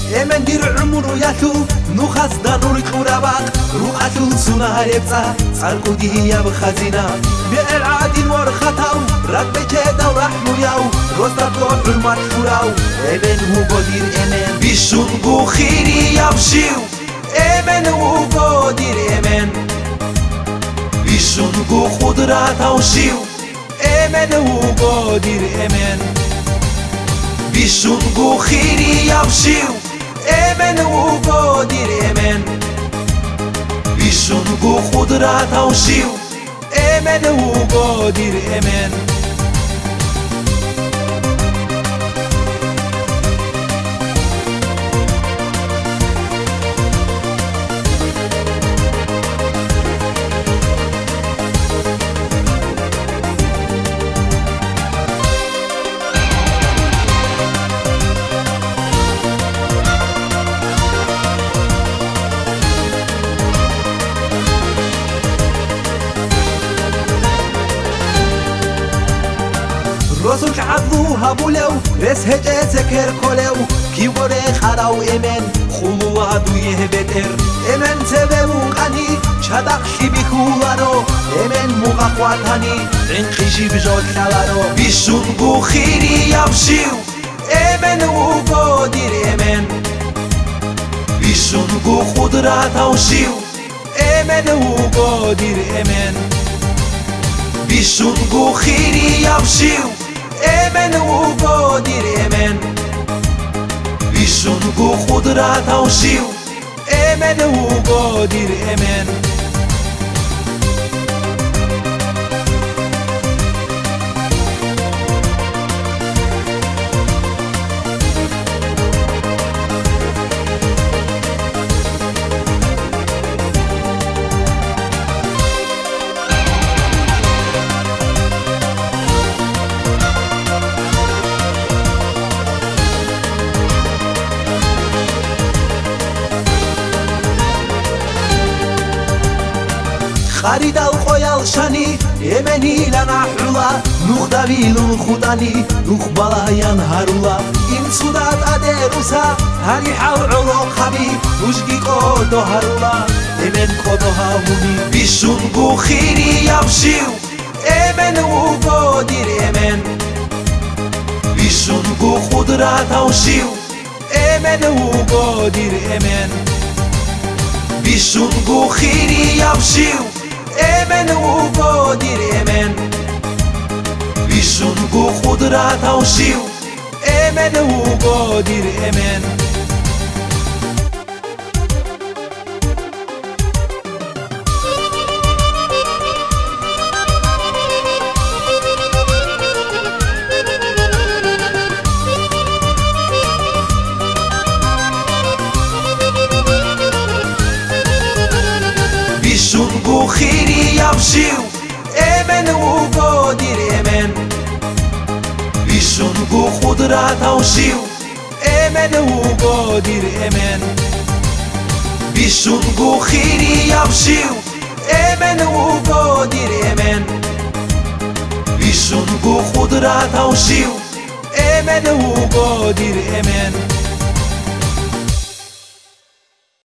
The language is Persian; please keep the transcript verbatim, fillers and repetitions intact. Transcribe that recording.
امن دیر عمرو یاتو نخاز دانوری قرابق روحتو سناربتا سرقودی یا بخزینا بالعادی ورختاو رد بجدا ورحمو یاو روزداتو علمات فراو امن هو قدیر امن بیشون بو خیری یابشیو امن هو قدیر امن بیشون بو خودرات اوشیو امن هو قدیر امن بیشون بو خیری یابشیو امن هو قدیر امن بیشون بو خودرات اوشیو امن هو قدیر امن رسولك عضو هبولو رس هجة سكر كولو كي وري خراو إمن خلو عدو يهبتر إمن سببو قني شدق شبي كولارو إمن مغاقواتاني عنقشي بجود كالارو بيشون بو خيري يابشيو إمن وقودير إمن بيشون بو خدرات اوشيو إمن وقودير إمن بيشون بو خيري يابشيو امن و قدیر امن بیشون بو خودرات اوشیو امن و قدیر امن خريد الخيال شاني يمني لنا حلا نخدويل الخداني نخبلا ينهرولا إن سودات أديروسا هاري حاو علو خبي وشكي قدو هرولا يمن قدو هاوني بيشون بو خيري يابشيو يمن وقدير يمن بيشون بو خدرات اوشيو يمن وقدير يمن بيشون بو خيري يابشيو امن و قدیر امن بیشون بو خودرات اوشیو امن و قدیر امن بیشون بو خیری یابشیو امن و قدیر امن بیشون بو خودرات اوشیو امن و قدیر امن بیشون بو خیری یابشیو امن و قدیر امن بیشون بو خودرات اوشیو امن و قدیر امن